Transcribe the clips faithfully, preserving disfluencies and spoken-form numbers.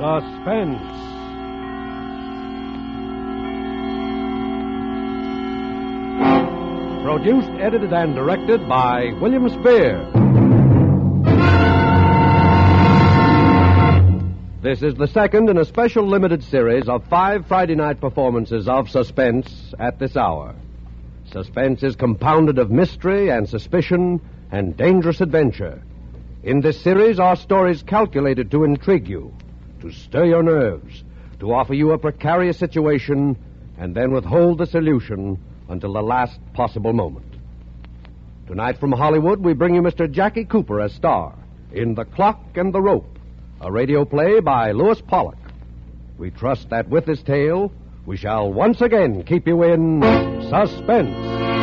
Suspense. Produced, edited, and directed by William Spear. This is the second in a special limited series of five Friday night performances of Suspense at this hour. Suspense is compounded of mystery and suspicion and dangerous adventure. In this series are stories calculated to intrigue you, to stir your nerves, to offer you a precarious situation, and then withhold the solution until the last possible moment. Tonight from Hollywood, we bring you Mister Jackie Cooper as star in The Clock and the Rope, a radio play by Lewis Pollock. We trust that with this tale, we shall once again keep you in suspense.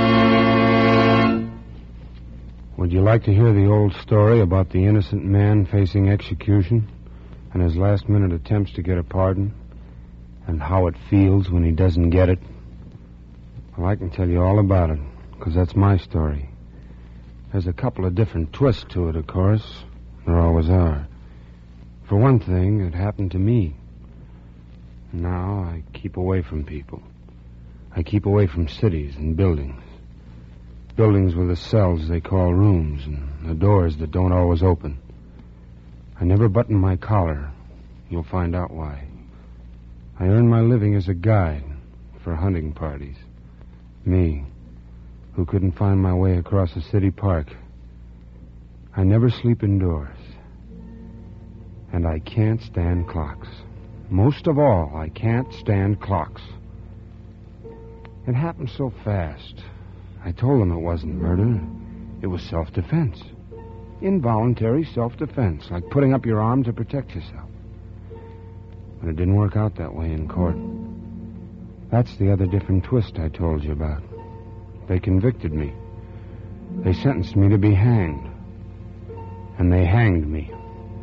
Would you like to hear the old story about the innocent man facing execution and his last-minute attempts to get a pardon, and how it feels when he doesn't get it? Well, I can tell you all about it, because that's my story. There's a couple of different twists to it, of course. There always are. For one thing, it happened to me. Now I keep away from people. I keep away from cities and buildings. Buildings with the cells they call rooms and the doors that don't always open. I never button my collar. You'll find out why. I earn my living as a guide for hunting parties. Me, who couldn't find my way across a city park. I never sleep indoors. And I can't stand clocks. Most of all, I can't stand clocks. It happened so fast. I told them it wasn't murder. It was self-defense. Involuntary self-defense, like putting up your arm to protect yourself. But it didn't work out that way in court. That's the other different twist I told you about. They convicted me. They sentenced me to be hanged. And they hanged me.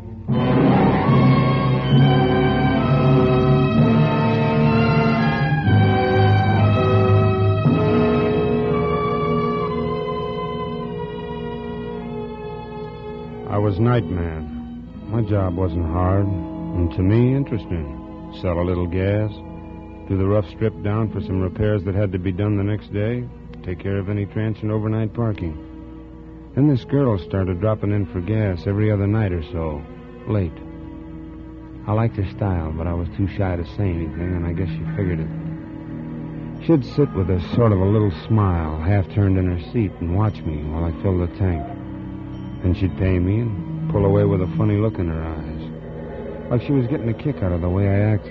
I was night man. My job wasn't hard, and to me, interesting. Sell a little gas, do the rough strip down for some repairs that had to be done the next day, take care of any transient overnight parking. Then this girl started dropping in for gas every other night or so, late. I liked her style, but I was too shy to say anything, and I guess she figured it. She'd sit with a sort of a little smile, half turned in her seat, and watch me while I filled the tank. Then she'd pay me and pull away with a funny look in her eyes, like she was getting a kick out of the way I acted.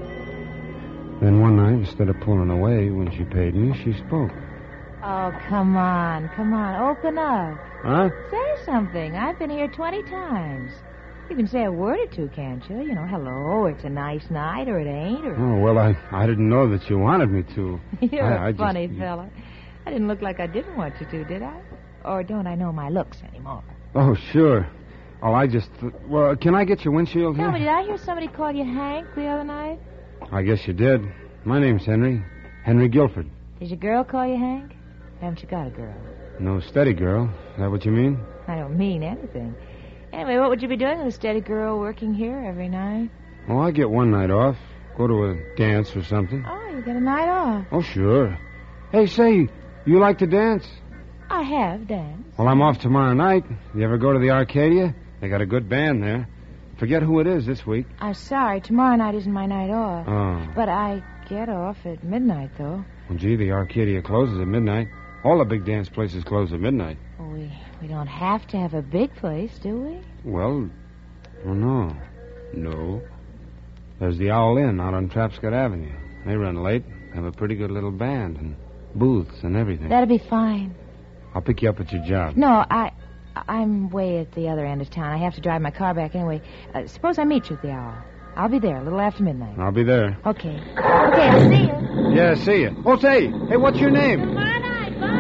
Then one night, instead of pulling away when she paid me, she spoke. Oh, come on, come on, open up. Huh? Say something. I've been here twenty times. You can say a word or two, can't you? You know, hello, it's a nice night, or it ain't, or... Oh, well, I, I didn't know that you wanted me to. You're I, a I funny just... fella. I didn't look like I didn't want you to, did I? Or don't I know my looks anymore? Oh, sure. Oh, I just... Well, can I get your windshield here? Tell me, did I hear somebody call you Hank the other night? I guess you did. My name's Henry. Henry Guilford. Did your girl call you Hank? Haven't you got a girl? No steady girl. Is that what you mean? I don't mean anything. Anyway, what would you be doing with a steady girl working here every night? Oh, I get one night off. Go to a dance or something. Oh, you get a night off. Oh, sure. Hey, say, you like to dance? I have danced. Well, I'm off tomorrow night. You ever go to the Arcadia? They got a good band there. Forget who it is this week. I'm sorry. Tomorrow night isn't my night off. Oh. But I get off at midnight, though. Well, gee, the Arcadia closes at midnight. All the big dance places close at midnight. Well, we, we don't have to have a big place, do we? Well, oh, no. No. There's the Owl Inn out on Trapscott Avenue. They run late. Have a pretty good little band and booths and everything. That'll be fine. I'll pick you up at your job. No, I, I'm way at the other end of town. I have to drive my car back anyway. Uh, suppose I meet you at the hour. I'll be there a little after midnight. I'll be there. Okay. Okay, I'll see you. Yeah, see you. Oh, say, hey, what's your name? Tomorrow night, bye.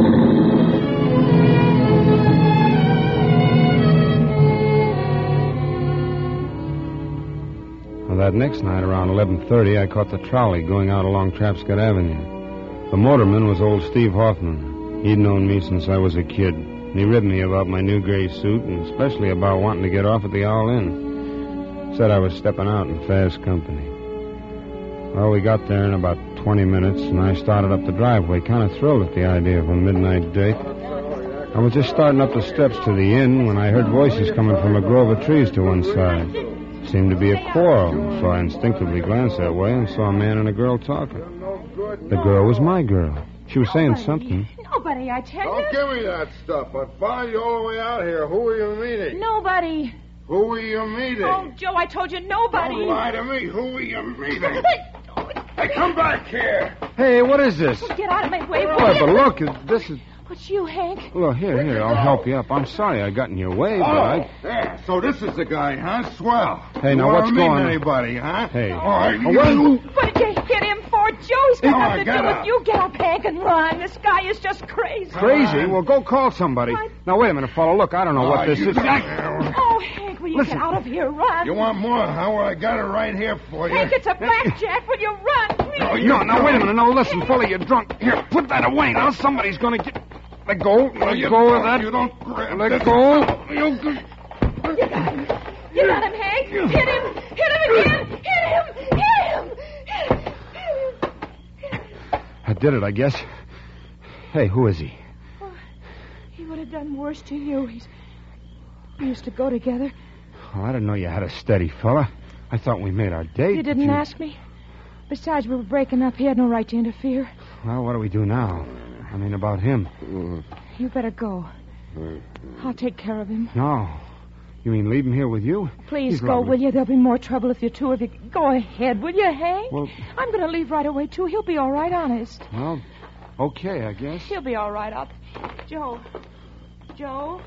Well, that next night, around eleven thirty, I caught the trolley going out along Trapscott Avenue. The motorman was old Steve Hoffman. He'd known me since I was a kid, and he ribbed me about my new gray suit, and especially about wanting to get off at the Owl Inn. Said I was stepping out in fast company. Well, we got there in about twenty minutes, and I started up the driveway, kind of thrilled at the idea of a midnight date. I was just starting up the steps to the inn when I heard voices coming from a grove of trees to one side. Seemed to be a quarrel, so I instinctively glanced that way and saw a man and a girl talking. The girl was my girl. She was saying something. Nobody, I tell you. Don't give me that stuff. I followed you all the way out here. Who are you meeting? Nobody. Who are you meeting? Oh, Joe, I told you nobody. Don't lie to me. Who are you meeting? Hey, come back here. Hey, what is this? Get out of my way, Oh, will but you? look, this is... What's you, Hank? Look, here, here, I'll help you up. I'm sorry I got in your way, but Oh, I... yeah. So this is the guy, huh? Swell. Hey, you now, wanna what's meet going on? anybody, huh? Hey. All right. Oh, what- What did you hit him for? Joe's got Come nothing on, to get do up. with you. Get up, Hank, and run. This guy is just crazy. Crazy? Well, go call somebody. What? Now, wait a minute, fella. Look, I don't know Oh, what this you is. don't- Oh, Hank, will you Listen. get out of here? Run. You want more? How I got it right here for you. Hank, it's a blackjack. Will you run? Please. No, you No, now, don't. wait a minute. No, listen, fella, you're drunk. Here, put that away. Now, somebody's going to get... Let go. No, Let you go of don't. that. You don't grab Let this. go. You... You got him. You got him, Hank. Hit him. Hit him again. Hit him. Hit him. Hit him. Hit him. I did it, I guess. Hey, who is he? Oh, he would have done worse to you. He's... We used to go together. Oh, I didn't know you had a steady fella. I thought we made our date. You didn't ask me. Besides, we were breaking up. He had no right to interfere. Well, what do we do now? I mean, about him. You better go. I'll take care of him. No. You mean leave him here with you? Please He's go, lovely. will you? There'll be more trouble if you two of you... Go ahead, will you, Hank? Well- I'm going to leave right away, too. He'll be all right, honest. Well, okay, I guess. He'll be all right. I'll... Joe. Joe?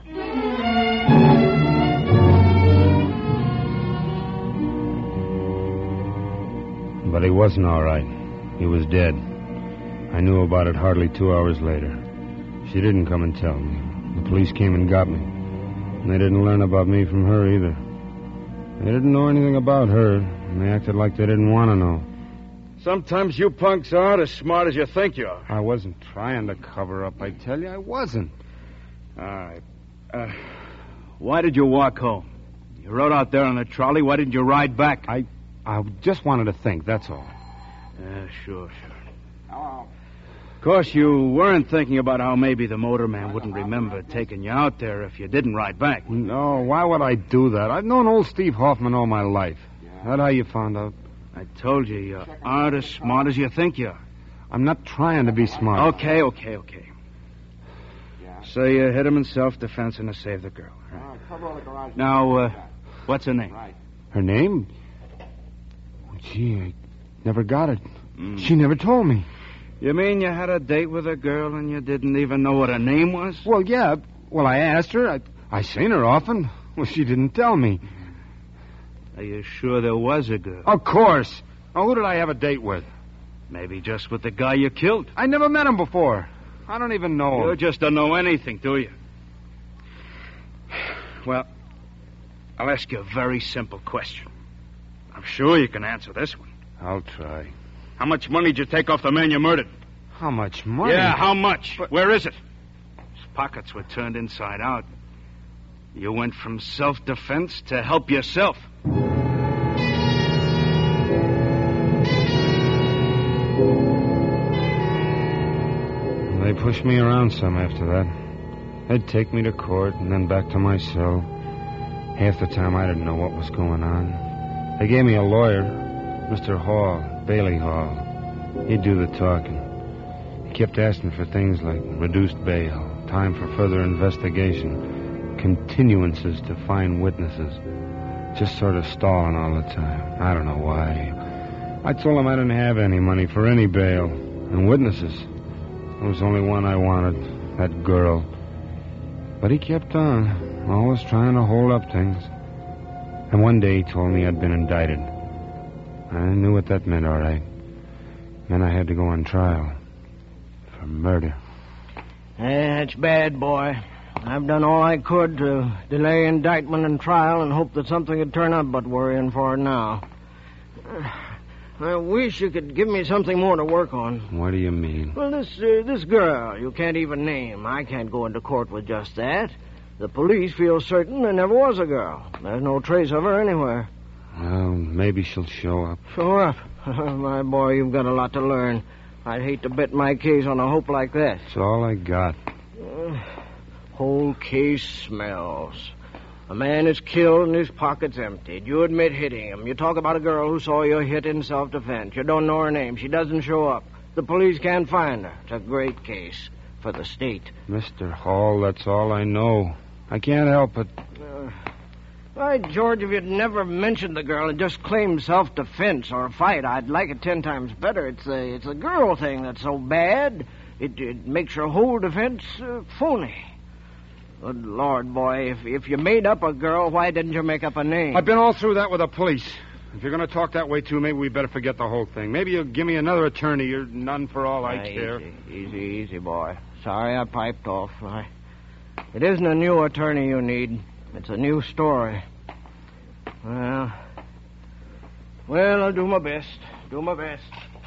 But he wasn't all right. He was dead. I knew about it hardly two hours later. She didn't come and tell me. The police came and got me. And they didn't learn about me from her either. They didn't know anything about her, and they acted like they didn't want to know. Sometimes you punks aren't as smart as you think you are. I wasn't trying to cover up, I tell you. I wasn't. All right. Uh, why did you walk home? You rode out there on a trolley. Why didn't you ride back? I I just wanted to think, that's all. Yeah, sure, sure. Of course, you weren't thinking about how maybe the motorman wouldn't remember taking you out there if you didn't ride back. No, why would I do that? I've known old Steve Hoffman all my life. That how you found out? I told you, you aren't as smart as you think you are. I'm not trying to be smart. Okay, okay, okay. So you hit him in self-defense and to save the girl. Right. Now, uh, what's her name? Her name? Oh, gee, I never got it. Mm. She never told me. You mean you had a date with a girl and you didn't even know what her name was? Well, yeah. Well, I asked her. I, I seen her often. Well, she didn't tell me. Are you sure there was a girl? Of course. Now, who did I have a date with? Maybe just with the guy you killed. I never met him before. I don't even know You him. just don't know anything, do you? Well, I'll ask you a very simple question. I'm sure you can answer this one. I'll try. How much money did you take off the man you murdered? How much money? Yeah, how much? But- Where is it? His pockets were turned inside out. You went from self-defense to help yourself. They pushed me around some after that. They'd take me to court and then back to my cell. Half the time I didn't know what was going on. They gave me a lawyer, Mister Hall, Bailey Hall. He'd do the talking. He kept asking for things like reduced bail, time for further investigation, continuances to find witnesses. Just sort of stalling all the time. I don't know why. I told him I didn't have any money for any bail. And witnesses. There was only one I wanted, that girl. But he kept on, always trying to hold up things. And one day he told me I'd been indicted. I knew what that meant, all right. Then I had to go on trial for murder. That's bad, boy. I've done all I could to delay indictment and trial and hope that something would turn up, but we're in for it now. I wish you could give me something more to work on. What do you mean? Well, this uh, this girl you can't even name. I can't go into court with just that. The police feel certain there never was a girl. There's no trace of her anywhere. Well, maybe she'll show up. Show up? My boy, you've got a lot to learn. I'd hate to bet my case on a hope like that. That's all I got. Uh, whole case smells. A man is killed and his pocket's emptied. You admit hitting him. You talk about a girl who saw you hit in self-defense. You don't know her name. She doesn't show up. The police can't find her. It's a great case for the state. Mister Hall, that's all I know. I can't help it. Uh, why, George, if you'd never mentioned the girl and just claimed self-defense or a fight, I'd like it ten times better. It's a, it's a girl thing that's so bad, it, it makes your whole defense uh, phony. Good Lord, boy, if, if you made up a girl, why didn't you make up a name? I've been all through that with the police. If you're going to talk that way, too, maybe we better forget the whole thing. Maybe you'll give me another attorney. You're none for all I Ah, care. Easy, easy, easy, boy. Sorry I piped off. I... It isn't a new attorney you need. It's a new story. Well, well, I'll do my best. Do my best.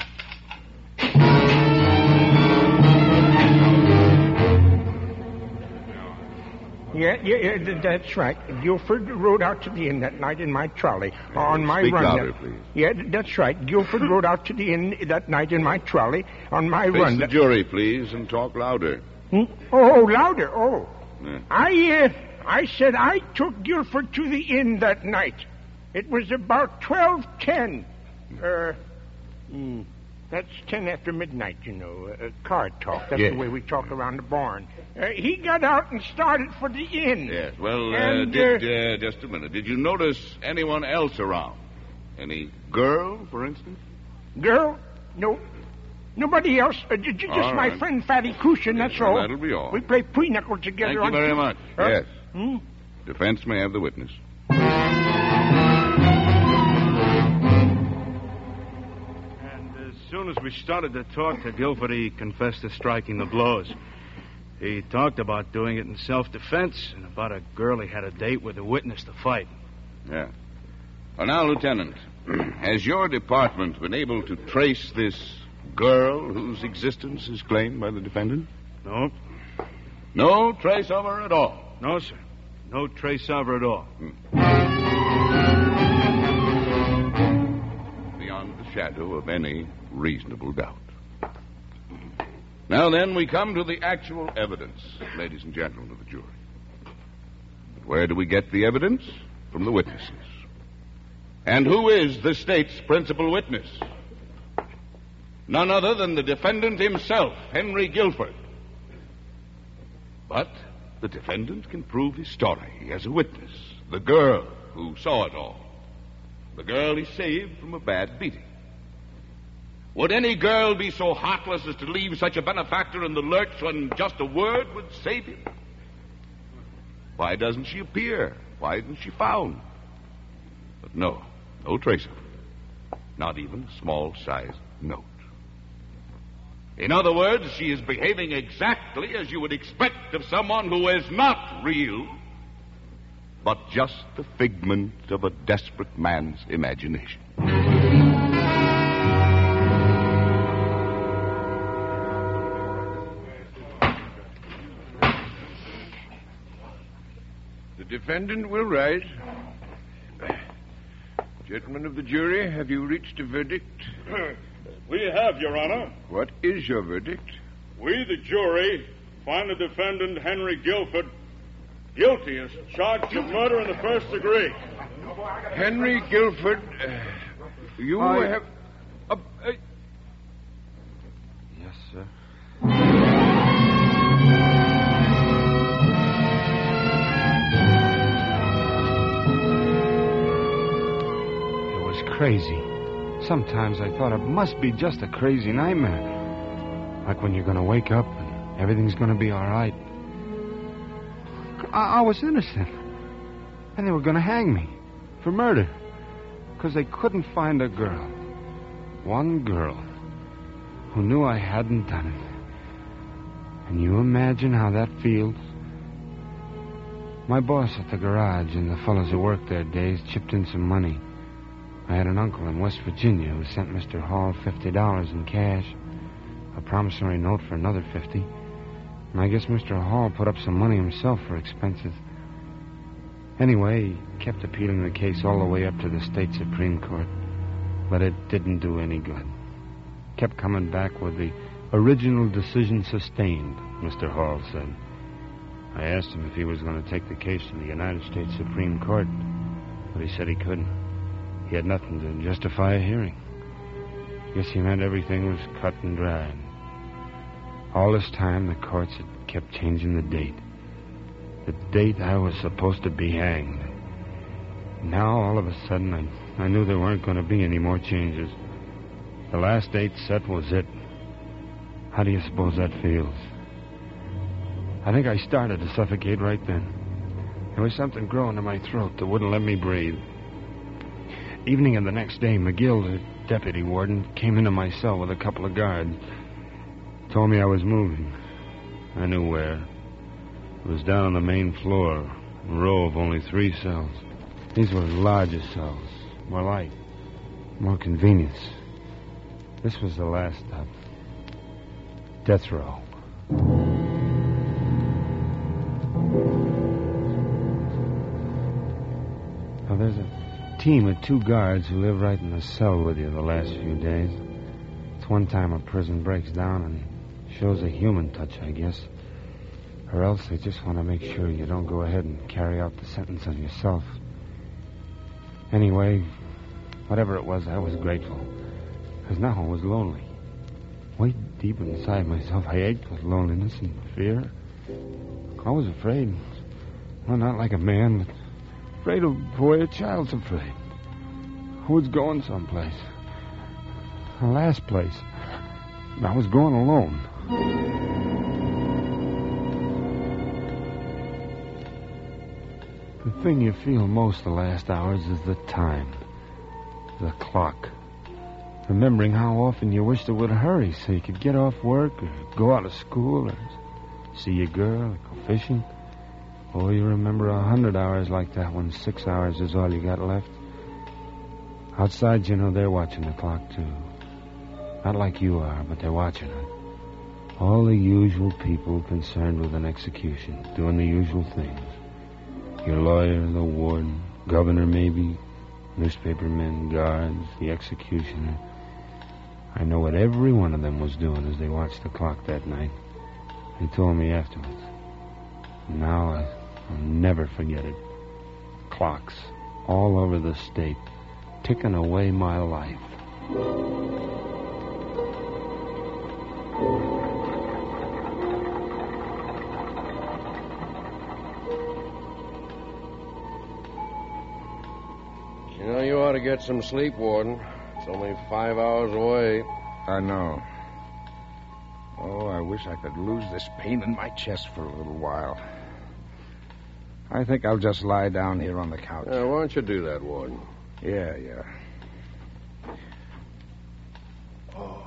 Yeah, yeah, yeah, th- that's right. Guilford rode out to the inn that night in my trolley. On my Speak run. louder, that- please. Yeah, th- that's right. Guilford rode out to the inn that night in my trolley. On my Face run. the that- jury, please, and talk louder. Hmm? Oh, louder. Oh. Yeah. I, uh, I said I took Guilford to the inn that night. It was about twelve ten. Uh, hmm, that's ten after midnight, you know. Uh, card talk. That's Yes. the way we talk around the barn. Uh, he got out and started for the inn. Yes, well, uh, And, did, uh, just a minute. Did you notice anyone else around? Any girl, for instance? Girl? No. Nobody else. Uh, j- j- just All my right. friend Fatty Cushion, that's well, all. that'll be all. We play pre-knuckle together Thank you on very Tu- much. Huh? Yes. Hmm? Defense may have the witness. And as soon as we started to talk to Guilford, he confessed to striking the blows. He talked about doing it in self-defense and about a girl he had a date with a witness to fight. Yeah. Well, now, Lieutenant, has your department been able to trace this girl whose existence is claimed by the defendant? No, No trace of her at all. no, sir. No trace of her at all. Beyond the shadow of any reasonable doubt. Now then, we come to the actual evidence, ladies and gentlemen of the jury. But where do we get the evidence? From the witnesses. And who is the state's principal witness? None other than the defendant himself, Henry Guilford. But the defendant can prove his story as a witness. The girl who saw it all. The girl he saved from a bad beating. Would any girl be so heartless as to leave such a benefactor in the lurch when just a word would save him? Why doesn't she appear? Why isn't she found? But no, no trace of her. Not even a small-sized note. In other words, she is behaving exactly as you would expect of someone who is not real, but just the figment of a desperate man's imagination. The defendant will rise. Gentlemen of the jury, have you reached a verdict? We have, Your Honor. What is your verdict? We, the jury, find the defendant, Henry Guilford, guilty as charged of murder in the first degree. Henry Guilford, uh, you I- have... Uh, uh, Yes, sir. It was crazy. Sometimes I thought it must be just a crazy nightmare. Like when you're going to wake up and everything's going to be all right. I, I was innocent. And they were going to hang me for murder. Because they couldn't find a girl. One girl who knew I hadn't done it. And you imagine how that feels? My boss at the garage and the fellows who worked there days chipped in some money. I had an uncle in West Virginia who sent Mister Hall fifty dollars in cash, a promissory note for another fifty, and I guess Mister Hall put up some money himself for expenses. Anyway, he kept appealing the case all the way up to the state Supreme Court. But it didn't do any good. Kept coming back with the original decision sustained, Mister Hall said. I asked him if he was going to take the case to the United States Supreme Court, but he said he couldn't. He had nothing to justify a hearing. Guess he meant everything was cut and dried. All this time, the courts had kept changing the date. The date I was supposed to be hanged. Now, all of a sudden, I, I knew there weren't going to be any more changes. The last date set was it. How do you suppose that feels? I think I started to suffocate right then. There was something growing in my throat that wouldn't let me breathe. Evening of the next day, McGill, the deputy warden, came into my cell with a couple of guards. Told me I was moving. I knew where. It was down on the main floor, a row of only three cells. These were larger cells, more light, more convenience. This was the last stop. Death row. Now, there's a team of two guards who live right in the cell with you the last few days. It's one time a prison breaks down and shows a human touch, I guess. Or else they just want to make sure you don't go ahead and carry out the sentence on yourself. Anyway, whatever it was, I was grateful. Because now I was lonely. Way deep inside myself, I ached with loneliness and fear. I was afraid. Well, not like a man, but afraid of the way a child's afraid. I was going someplace. The last place. I was going alone. The thing you feel most the last hours is the time. The clock. Remembering how often you wished it would hurry so you could get off work or go out of school or see a girl or go fishing. Oh, you remember a hundred hours like that when six hours is all you got left. Outside, you know, they're watching the clock, too. Not like you are, but they're watching it. All the usual people concerned with an execution, doing the usual things. Your lawyer, the warden, governor maybe, newspapermen, guards, the executioner. I know what every one of them was doing as they watched the clock that night. They told me afterwards. Now I, I'll never forget it. Clocks all over the state, ticking away my life. You know, you ought to get some sleep, Warden. It's only five hours away. I know. Oh, I wish I could lose this pain in my chest for a little while. I think I'll just lie down here on the couch. Uh, why don't you do that, Warden? Yeah, yeah. Oh.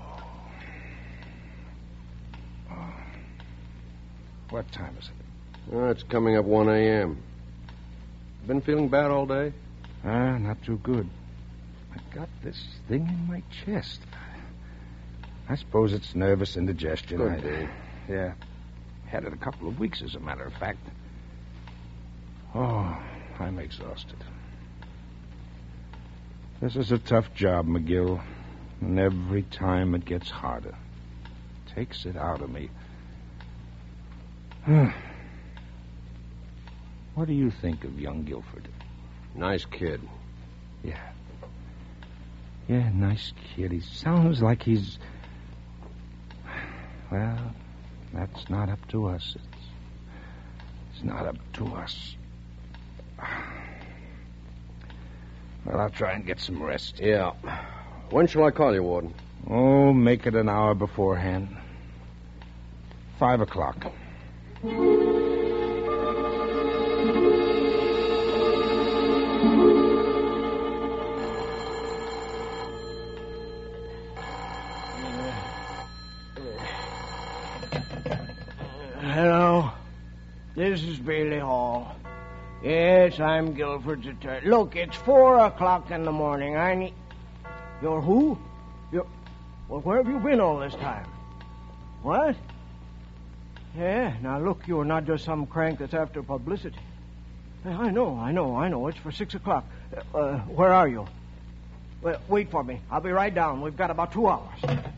Oh. What time is it? Oh, it's coming up one a.m. Been feeling bad all day? Ah, not too good. I've got this thing in my chest. I suppose it's nervous indigestion. Could I, be. Yeah. Had it a couple of weeks, as a matter of fact. Oh, I'm exhausted. This is a tough job, McGill. And every time it gets harder. Takes it out of me. What do you think of young Guilford? Nice kid. Yeah. Yeah, nice kid. He sounds like he's... Well, that's not up to us. It's, it's not up to us. Well, I'll try and get some rest. Yeah. When shall I call you, Warden? Oh, make it an hour beforehand. Five o'clock. Hello. This is Bailey Hall. Yes, I'm Guilford's attorney. Look, it's four o'clock in the morning. I need... You're who? You're... Well, where have you been all this time? What? Yeah, now look, you're not just some crank that's after publicity. I know, I know, I know. It's for six o'clock. Uh, uh, where are you? Well, wait for me. I'll be right down. We've got about two hours.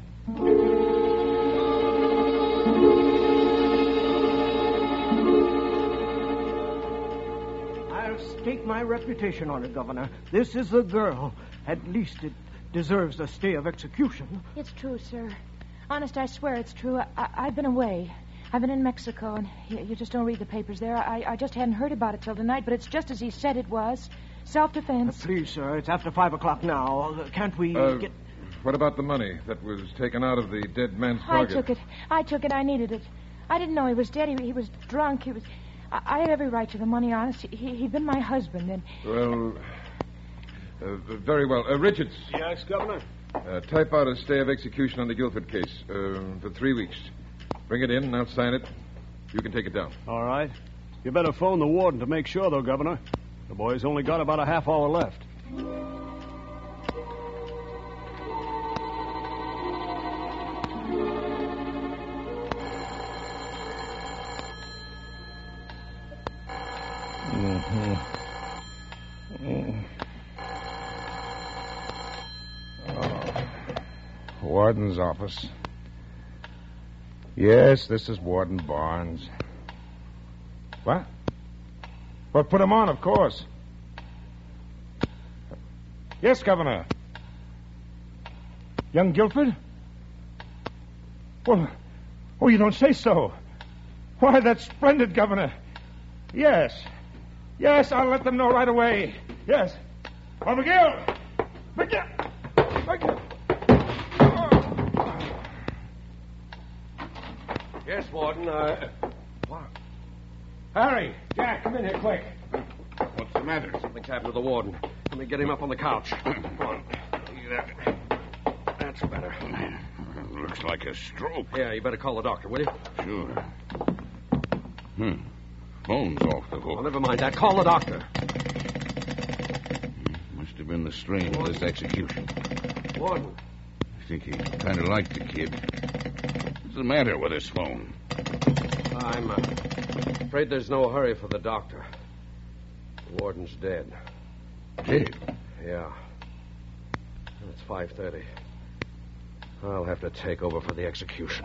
I'll stake my reputation on it, Governor. This is the girl. At least it deserves a stay of execution. It's true, sir. Honest, I swear it's true. I, I, I've been away. I've been in Mexico, and you, you just don't read the papers there. I, I just hadn't heard about it till tonight, but it's just as he said it was. Self-defense. Uh, please, sir, it's after five o'clock now. Uh, can't we uh, get... What about the money that was taken out of the dead man's I pocket? took it. I took it. I needed it. I didn't know he was dead. He, he was drunk. He was... I, I had every right to the money, honest. He, he'd been my husband, and... Well, uh, very well. Uh, Richards. Yes, Governor? Uh, type out a stay of execution on the Guilford case uh, for three weeks. Bring it in, and I'll sign it. You can take it down. All right. You better phone the warden to make sure, though, Governor. The boy's only got about a half hour left. Mm-hmm. Mm. Oh. Warden's office. Yes, this is Warden Barnes. What? Well, put him on, of course. Yes, Governor. Young Guilford? Well, oh, you don't say so. Why, that's splendid, Governor. Yes. Yes, I'll let them know right away. Yes. Oh, McGill! McGill! McGill! Yes, Warden, uh... What? Harry, Jack, come in here quick. What's the matter? Something's happened to the warden. Let me get him up on the couch. Come on. There. That's better. Looks like a stroke. Yeah, you better call the doctor, will you? Sure. Hmm. Phone's off the hook. Well, never mind that. Call the doctor. Must have been the strain of this execution. Warden. I think he kind of liked the kid. What's the matter with his phone? I'm uh, afraid there's no hurry for the doctor. The warden's dead. Dead? Yeah. It's five thirty. I'll have to take over for the execution.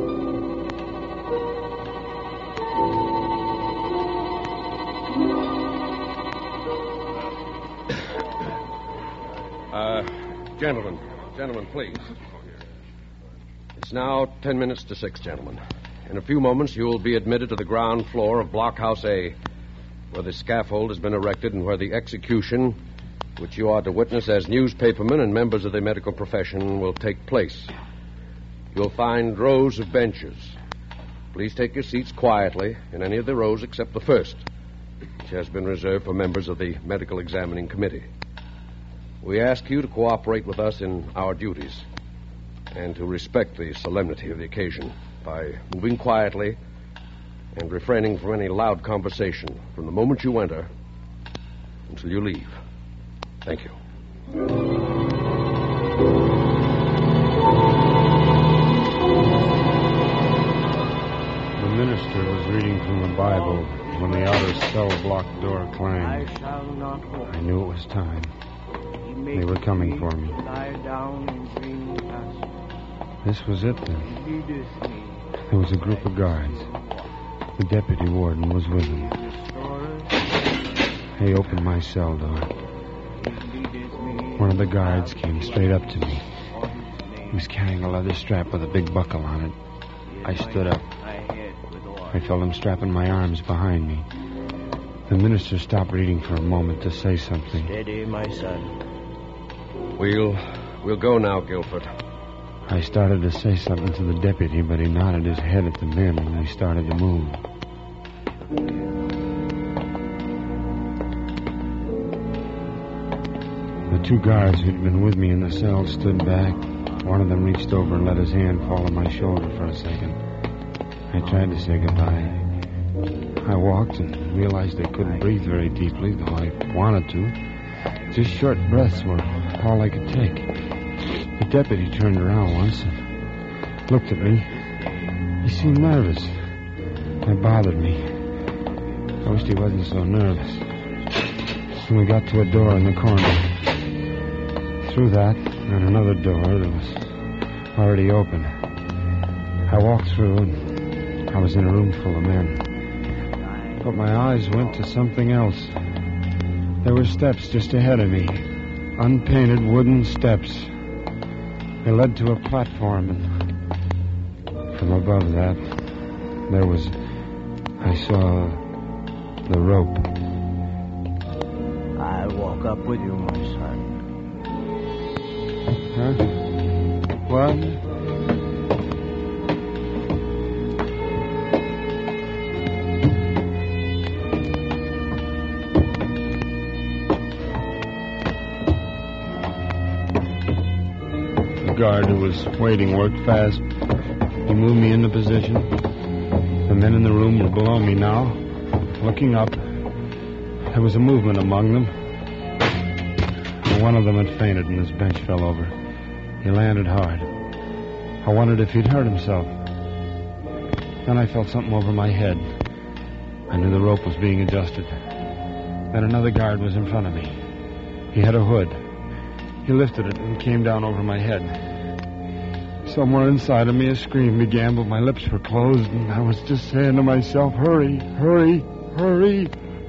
Uh, gentlemen, gentlemen, please. It's now ten minutes to six, gentlemen. In a few moments, you will be admitted to the ground floor of Blockhouse A, where the scaffold has been erected and where the execution, which you are to witness as newspapermen and members of the medical profession, will take place. You'll find rows of benches. Please take your seats quietly in any of the rows except the first, which has been reserved for members of the medical examining committee. We ask you to cooperate with us in our duties and to respect the solemnity of the occasion by moving quietly and refraining from any loud conversation from the moment you enter until you leave. Thank you. The minister was reading from the Bible when the outer cell block door clanged. I shall not hope. I knew it was time. They were coming for me. Lie down in green pastures. This was it, then. Leadeth me. There was a group of guards. The deputy warden was with them. He opened my cell door. One of the guards came straight up to me. He was carrying a leather strap with a big buckle on it. I stood up. I felt him strapping my arms behind me. The minister stopped reading for a moment to say something. Steady, my son. We'll, we'll go now, Guilford. I started to say something to the deputy, but he nodded his head at the men, and we started to move. The two guards who'd been with me in the cell stood back. One of them reached over and let his hand fall on my shoulder for a second. I tried to say goodbye. I walked and realized I couldn't breathe very deeply, though I wanted to. Just short breaths were all I could take. The deputy turned around once and looked at me. He seemed nervous. That bothered me. I wished he wasn't so nervous. And we got to a door in the corner. Through that, and another door that was already open. I walked through, and I was in a room full of men. But my eyes went to something else. There were steps just ahead of me. Unpainted wooden steps. They led to a platform, and from above that, there was... I saw the rope. I'll walk up with you, my son. Huh? What? The guard who was waiting worked fast. He moved me into position. The men in the room were below me now, looking up. There was a movement among them. One of them had fainted and his bench fell over. He landed hard. I wondered if he'd hurt himself. Then I felt something over my head. I knew the rope was being adjusted. Then another guard was in front of me. He had a hood. He lifted it and came down over my head. Somewhere inside of me a scream began, but my lips were closed, and I was just saying to myself, hurry, hurry, hurry.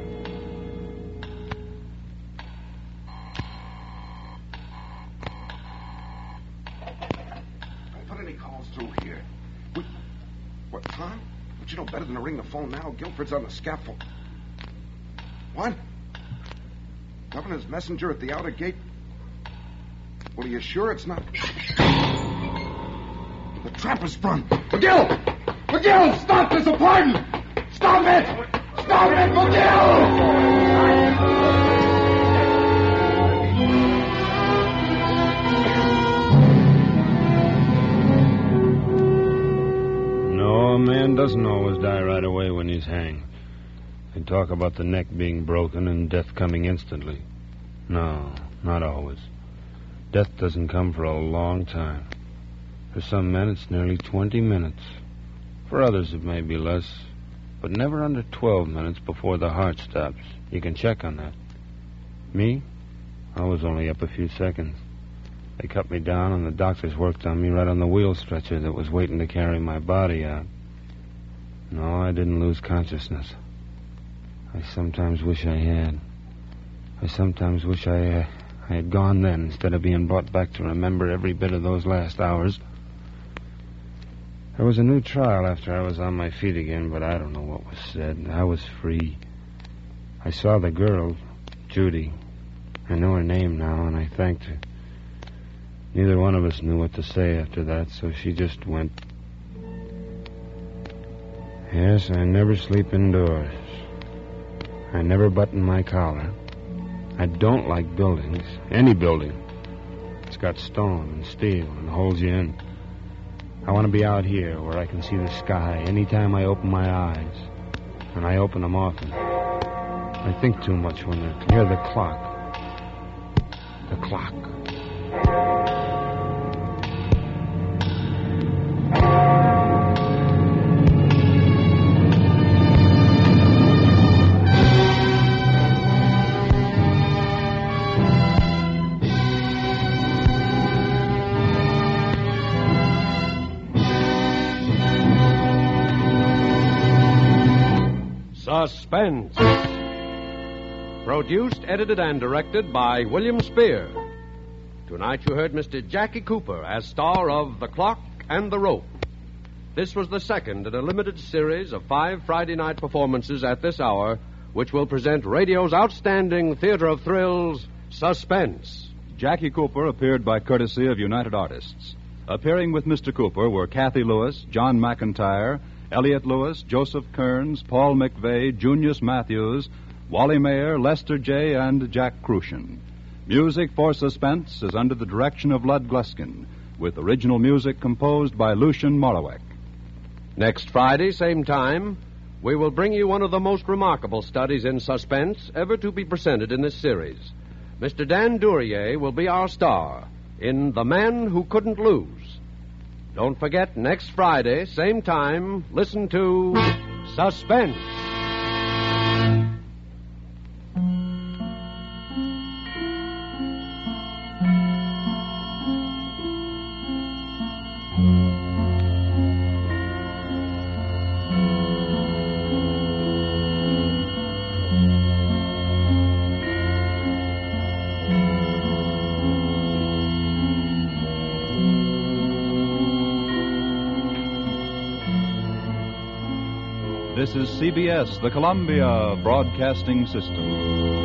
Now Guilford's on the scaffold. What? Governor's messenger at the outer gate? Well, are you sure it's not? The trap is sprung. McGill! McGill, stop this, a pardon! Stop it! Stop it, McGill! A man doesn't always die right away when he's hanged. They talk about the neck being broken and death coming instantly. No, not always. Death doesn't come for a long time. For some men, it's nearly twenty minutes. For others, it may be less, but never under twelve minutes before the heart stops. You can check on that. Me? I was only up a few seconds. They cut me down, and the doctors worked on me right on the wheel stretcher that was waiting to carry my body out. No, I didn't lose consciousness. I sometimes wish I had. I sometimes wish I, uh, I had gone then instead of being brought back to remember every bit of those last hours. There was a new trial after I was on my feet again, but I don't know what was said. I was free. I saw the girl, Judy. I know her name now, and I thanked her. Neither one of us knew what to say after that, so she just went. Yes, I never sleep indoors. I never button my collar. I don't like buildings. Any building. It's got stone and steel and holds you in. I want to be out here where I can see the sky anytime I open my eyes. And I open them often. I think too much when I hear the clock. The clock. Suspense. Produced, edited, and directed by William Spear. Tonight you heard Mister Jackie Cooper as star of The Clock and the Rope. This was the second in a limited series of five Friday night performances at this hour, which will present radio's outstanding theater of thrills, Suspense. Jackie Cooper appeared by courtesy of United Artists. Appearing with Mister Cooper were Kathy Lewis, John McIntyre, Elliot Lewis, Joseph Kearns, Paul McVeigh, Junius Matthews, Wally Mayer, Lester J., and Jack Crucian. Music for Suspense is under the direction of Lud Gluskin, with original music composed by Lucien Moraweck. Next Friday, same time, we will bring you one of the most remarkable studies in suspense ever to be presented in this series. Mister Dan Duryea will be our star in The Man Who Couldn't Lose. Don't forget, next Friday, same time, listen to Suspense. This is C B S, the Columbia Broadcasting System.